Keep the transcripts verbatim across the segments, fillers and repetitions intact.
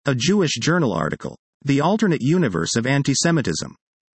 A Jewish journal article. The alternate universe of antisemitism.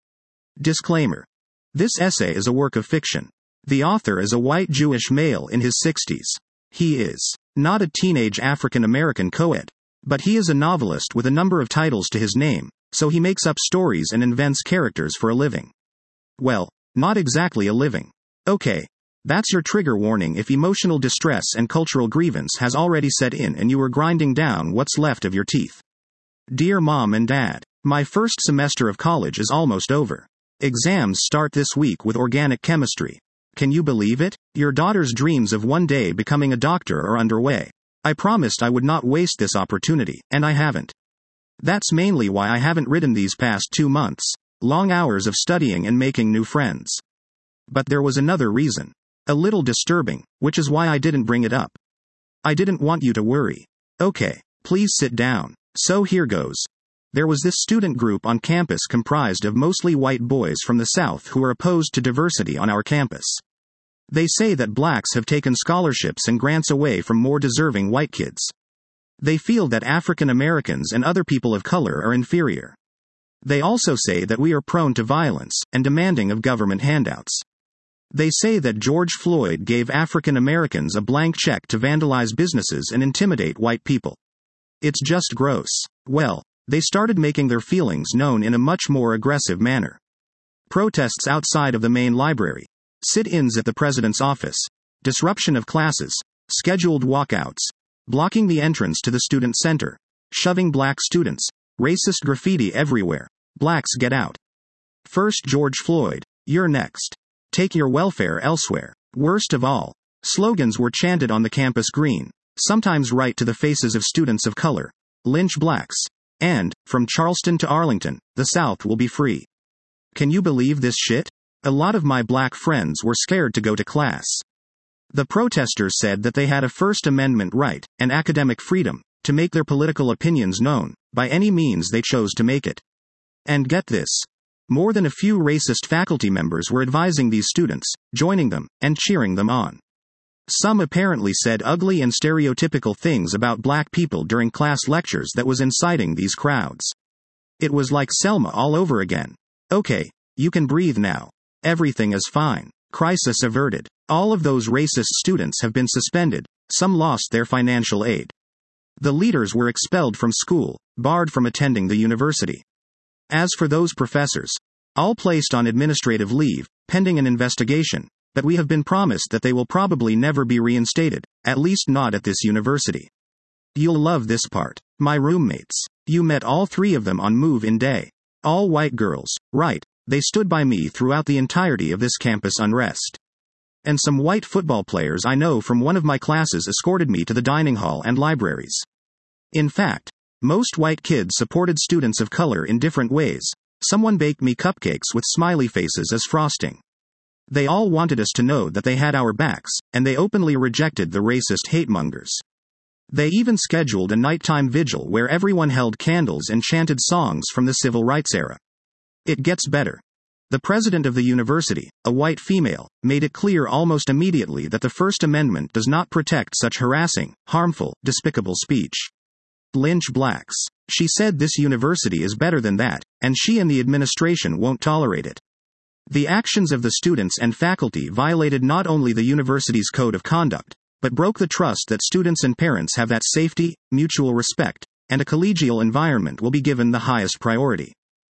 Disclaimer. This essay is a work of fiction. The author is a white Jewish male in his sixties. He is not a teenage African American co-ed, but he is a novelist with a number of titles to his name, so he makes up stories and invents characters for a living. Well, not exactly a living. Okay. That's your trigger warning if emotional distress and cultural grievance has already set in and you are grinding down what's left of your teeth. Dear Mom and Dad, my first semester of college is almost over. Exams start this week with organic chemistry. Can you believe it? Your daughter's dreams of one day becoming a doctor are underway. I promised I would not waste this opportunity, and I haven't. That's mainly why I haven't written these past two months. Long hours of studying and making new friends. But there was another reason. A little disturbing, which is why I didn't bring it up. I didn't want you to worry. Okay, please sit down. So here goes. There was this student group on campus comprised of mostly white boys from the South who are opposed to diversity on our campus. They say that blacks have taken scholarships and grants away from more deserving white kids. They feel that African Americans and other people of color are inferior. They also say that we are prone to violence and demanding of government handouts. They say that George Floyd gave African Americans a blank check to vandalize businesses and intimidate white people. It's just gross. Well, they started making their feelings known in a much more aggressive manner. Protests outside of the main library, sit-ins at the president's office, disruption of classes, scheduled walkouts, blocking the entrance to the student center, shoving black students, racist graffiti everywhere. Blacks get out. First George Floyd, you're next. Take your welfare elsewhere. Worst of all, slogans were chanted on the campus green, sometimes right to the faces of students of color. Lynch blacks. And, from Charleston to Arlington, the South will be free. Can you believe this shit? A lot of my black friends were scared to go to class. The protesters said that they had a First Amendment right, and academic freedom, to make their political opinions known, by any means they chose to make it. And get this. More than a few racist faculty members were advising these students, joining them, and cheering them on. Some apparently said ugly and stereotypical things about black people during class lectures that was inciting these crowds. It was like Selma all over again. Okay, you can breathe now. Everything is fine. Crisis averted. All of those racist students have been suspended, some lost their financial aid. The leaders were expelled from school, barred from attending the university. As for those professors, all placed on administrative leave, pending an investigation, but we have been promised that they will probably never be reinstated, at least not at this university. You'll love this part. My roommates. You met all three of them on move-in day. All white girls, right? They stood by me throughout the entirety of this campus unrest. And some white football players I know from one of my classes escorted me to the dining hall and libraries. In fact, most white kids supported students of color in different ways. Someone baked me cupcakes with smiley faces as frosting. They all wanted us to know that they had our backs, and they openly rejected the racist hate-mongers. They even scheduled a nighttime vigil where everyone held candles and chanted songs from the civil rights era. It gets better. The president of the university, a white female, made it clear almost immediately that the First Amendment does not protect such harassing, harmful, despicable speech. Lynch blacks. She said this university is better than that, and she and the administration won't tolerate it. The actions of the students and faculty violated not only the university's code of conduct, but broke the trust that students and parents have that safety, mutual respect, and a collegial environment will be given the highest priority.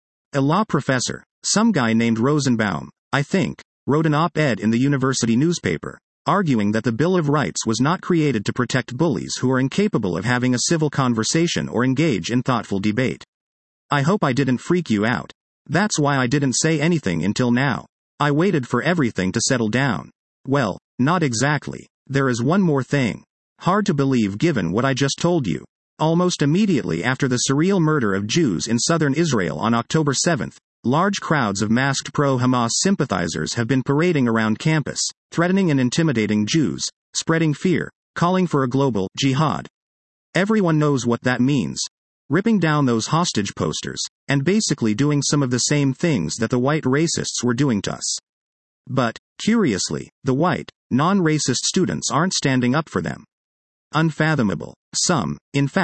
A law professor, some guy named Rosenbaum, I think, wrote an op-ed in the university newspaper, arguing that the Bill of Rights was not created to protect bullies who are incapable of having a civil conversation or engage in thoughtful debate. I hope I didn't freak you out. That's why I didn't say anything until now. I waited for everything to settle down. Well, not exactly. There is one more thing. Hard to believe given what I just told you. Almost immediately after the surreal murder of Jews in southern Israel on October seventh, large crowds of masked pro-Hamas sympathizers have been parading around campus, threatening and intimidating Jews, spreading fear, calling for a global jihad. Everyone knows what that means. Ripping down those hostage posters, and basically doing some of the same things that the white racists were doing to us. But, curiously, the white, non-racist students aren't standing up for them. Unfathomable. Some, in fact,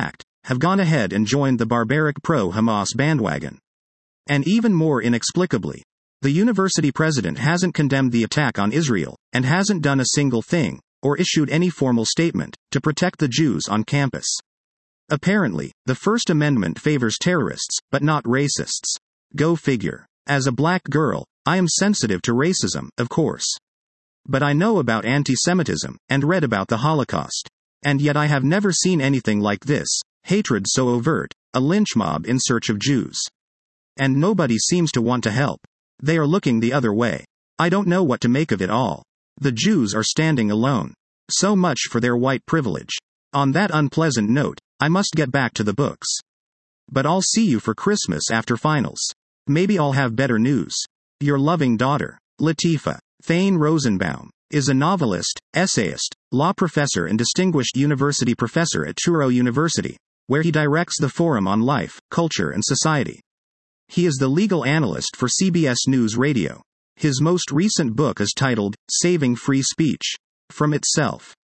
have gone ahead and joined the barbaric pro-Hamas bandwagon. And even more inexplicably, the university president hasn't condemned the attack on Israel, and hasn't done a single thing, or issued any formal statement, to protect the Jews on campus. Apparently, the First Amendment favors terrorists, but not racists. Go figure. As a black girl, I am sensitive to racism, of course. But I know about anti-Semitism, and read about the Holocaust. And yet I have never seen anything like this, hatred so overt, a lynch mob in search of Jews. And nobody seems to want to help. They are looking the other way. I don't know what to make of it all. The Jews are standing alone. So much for their white privilege. On that unpleasant note, I must get back to the books. But I'll see you for Christmas after finals. Maybe I'll have better news. Your loving daughter, Latifa. Thane Rosenbaum is a novelist, essayist, law professor and distinguished university professor at Truro University, where he directs the Forum on Life, Culture and Society. He is the legal analyst for C B S News Radio. His most recent book is titled, Saving Free Speech. From Itself.